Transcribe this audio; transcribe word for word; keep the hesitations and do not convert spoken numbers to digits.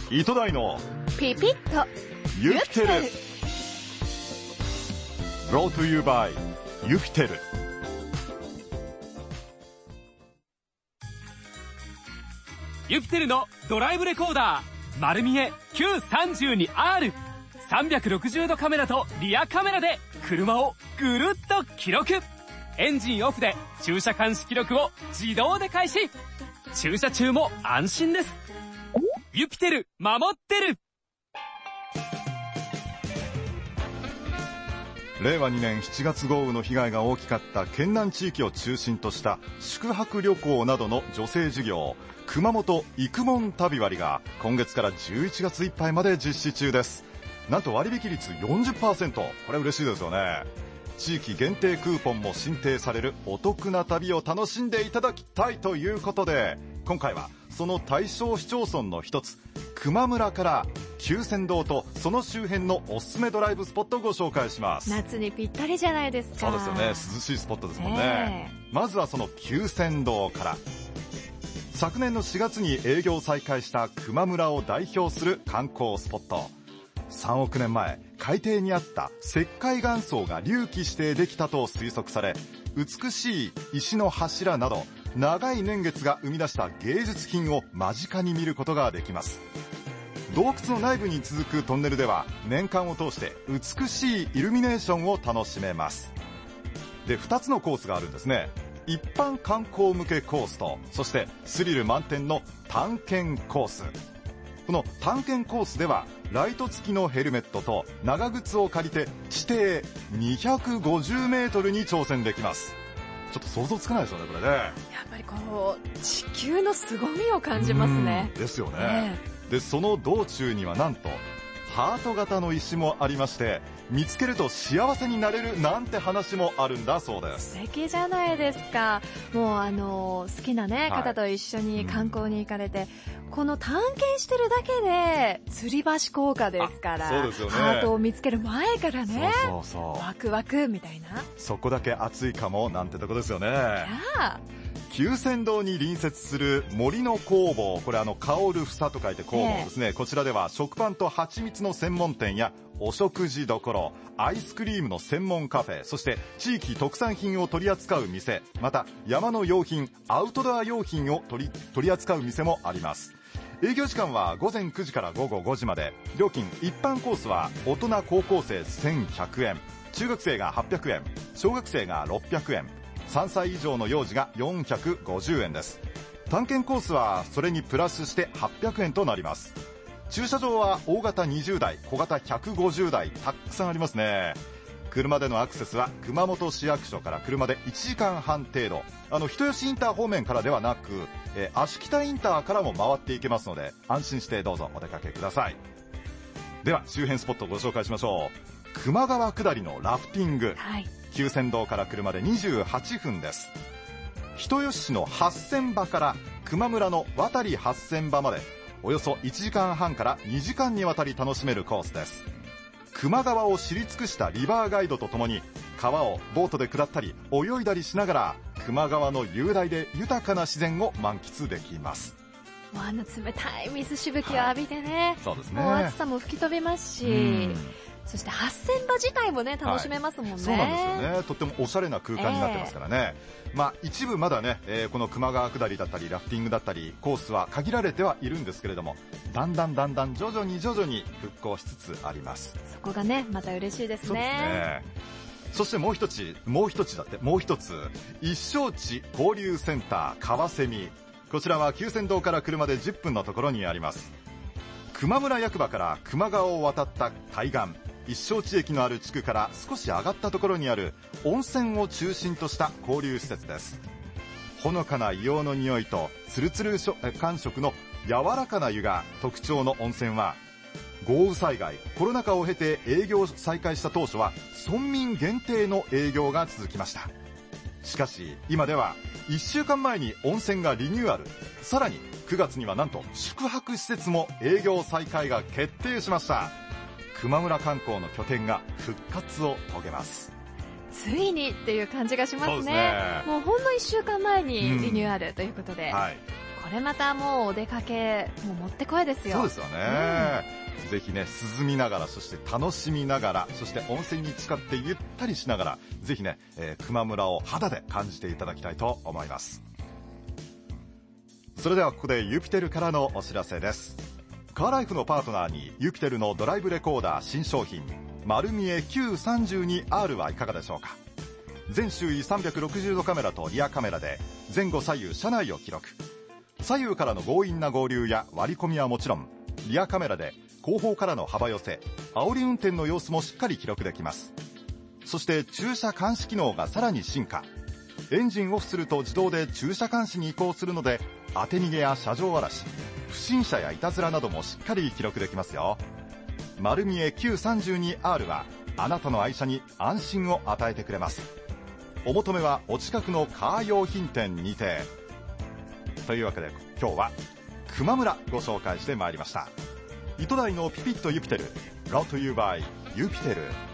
糸大のピピッとユピテル Brought to you by ユピテル。 ユピテルのドライブレコーダー丸見え キューさんじゅうにアール、 さんびゃくろくじゅうどカメラとリアカメラで車をぐるっと記録。エンジンオフで駐車監視記録を自動で開始。駐車中も安心です。ユピテル守ってる。 れいわにねんしちがつ豪雨の被害が大きかった県南地域を中心とした宿泊旅行などの助成事業、熊本育門旅割が今月からじゅういちがついっぱいまで実施中です。なんと割引率 よんじゅっパーセント、これ嬉しいですよね。地域限定クーポンも申請されるお得な旅を楽しんでいただきたいということで、今回はその対象市町村の一つ球磨村から久泉堂とその周辺のおすすめドライブスポットをご紹介します。 夏にぴったりじゃないですか。 そうですよね、涼しいスポットですもんね、えー、まずはその久泉堂から。昨年のしがつに営業再開した球磨村を代表する観光スポット。さんおくねんまえ、海底にあった石灰岩層が隆起してできたと推測され、美しい石の柱など長い年月が生み出した芸術品を間近に見ることができます。洞窟の内部に続くトンネルでは年間を通して美しいイルミネーションを楽しめます。で、ふたつのコースがあるんですね。一般観光向けコースと、そしてスリル満点の探検コース。この探検コースではライト付きのヘルメットと長靴を借りて地底にひゃくごじゅうメートルに挑戦できます。ちょっと想像つかないですよね、これね。やっぱりこう地球の凄みを感じますね。 ですよね、えー、でその道中にはなんとハート型の石もありまして、見つけると幸せになれるなんて話もあるんだそうです。 素敵じゃないですか。もうあの好きな、ね、方と一緒に観光に行かれて、うん、この探検してるだけで吊り橋効果ですから。 そうですよね、 ハートを見つける前からね、 そうそうそう、 ワクワクみたいな、 そこだけ熱いかもなんてとこですよね。いや久泉堂に隣接する森の工房、これあの香る房と書いて工房ですね、こちらでは食パンと蜂蜜の専門店やお食事処、アイスクリームの専門カフェ、そして地域特産品を取り扱う店、また山の用品、アウトドア用品を取り、取り扱う店もあります。営業時間はごぜんくじからごごごじまで。料金、一般コースは大人高校生せんひゃくえん、中学生がはっぴゃくえん、小学生がろっぴゃくえん、さんさい以上の幼児がよんひゃくごじゅうえんです。探検コースはそれにプラスしてはっぴゃくえんとなります。駐車場は大型にじゅうだい、小型ひゃくごじゅうだい、たくさんありますね。車でのアクセスは熊本市役所から車でいちじかんはん程度。あの人吉インター方面からではなく、えー、芦北インターからも回っていけますので、安心してどうぞお出かけください。では周辺スポットをご紹介しましょう。球磨川下りのラフティング、はい、久泉堂から車でにじゅうはっぷんです。人吉市の八千場から球磨村の渡八千場までおよそいちじかんはんからにじかんにわたり楽しめるコースです。球磨川を知り尽くしたリバーガイドとともに川をボートで下ったり泳いだりしながら球磨川の雄大で豊かな自然を満喫できます。 もうあの冷たい水しぶきを浴びてね、はい、 そうですね、 もう暑さも吹き飛びますし、そして八千場自体もね楽しめますもんね、はい、 そうなんですよね。とってもおしゃれな空間になってますからね、えー、まあ一部まだね、えー、この球磨川下りだったりラフティングだったりコースは限られてはいるんですけれども、だんだんだんだん徐々に徐々に復興しつつあります。 そこがねまた嬉しいですね。 そうですね。そしてもう一つもう一つだってもう一つ一生地交流センター川蝉、こちらは久泉堂から車でじゅっぷんのところにあります。球磨村役場から球磨川を渡った対岸、一生地駅のある地区から少し上がったところにある温泉を中心とした交流施設です。ほのかな硫黄の匂いとツルツル感触の柔らかな湯が特徴の温泉は、豪雨災害、コロナ禍を経て営業再開した当初は村民限定の営業が続きました。しかし今ではいっしゅうかんまえに温泉がリニューアル、さらにくがつにはなんと宿泊施設も営業再開が決定しました。球磨村観光の拠点が復活を遂げます。 ついにっていう感じがします ね, そうですね。 もうほんのいっしゅうかんまえにリニューアルということで、 うん、はい、 これまたもうお出かけもうもってこいですよ。 そうですよね、うん、ぜひね涼みながら、そして楽しみながら、そして温泉に浸かってゆったりしながら、ぜひね、えー、球磨村を肌で感じていただきたいと思います。それではここでユピテルからのお知らせです。カーライフのパートナーにユピテルのドライブレコーダー新商品丸見え キューさんじゅうにアール はいかがでしょうか。全周囲さんびゃくろくじゅうどカメラとリアカメラで前後左右車内を記録。左右からの強引な合流や割り込みはもちろん、リアカメラで後方からの幅寄せ、煽り運転の様子もしっかり記録できます。そして駐車監視機能がさらに進化。エンジンオフすると自動で駐車監視に移行するので、当て逃げや車上荒らし、不審者やいたずらなどもしっかり記録できますよ。丸見え キューさんじゅうにアール はあなたの愛車に安心を与えてくれます。お求めはお近くのカー用品店にて。というわけで今日は球磨村ご紹介してまいりました。糸台のピピッとユピテル Brought to you by ユピテル。